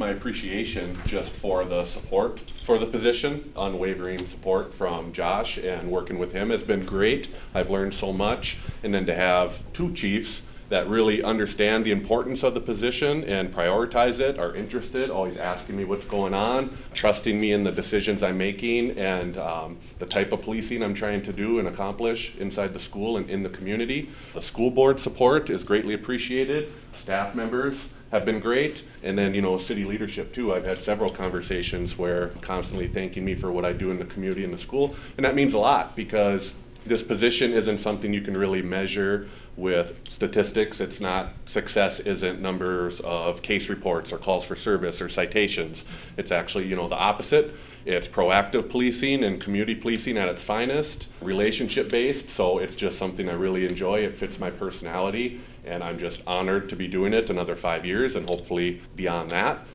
my appreciation just for the support for the position. Unwavering support from Josh, and working with him has been great. I've learned so much. And then to have two chiefs that really understand the importance of the position and prioritize it, are interested, always asking me what's going on, trusting me in the decisions I'm making, and the type of policing I'm trying to do and accomplish inside the school and in the community. The school board support is greatly appreciated. Staff members have been great. And then, city leadership too. I've had several conversations where constantly thanking me for what I do in the community and the school. And that means a lot, because this position isn't something you can really measure with statistics. It's not, success isn't numbers of case reports or calls for service or citations. It's actually, the opposite. It's proactive policing and community policing at its finest, relationship based. So it's just something I really enjoy. It fits my personality, and I'm just honored to be doing it another 5 years and hopefully beyond that.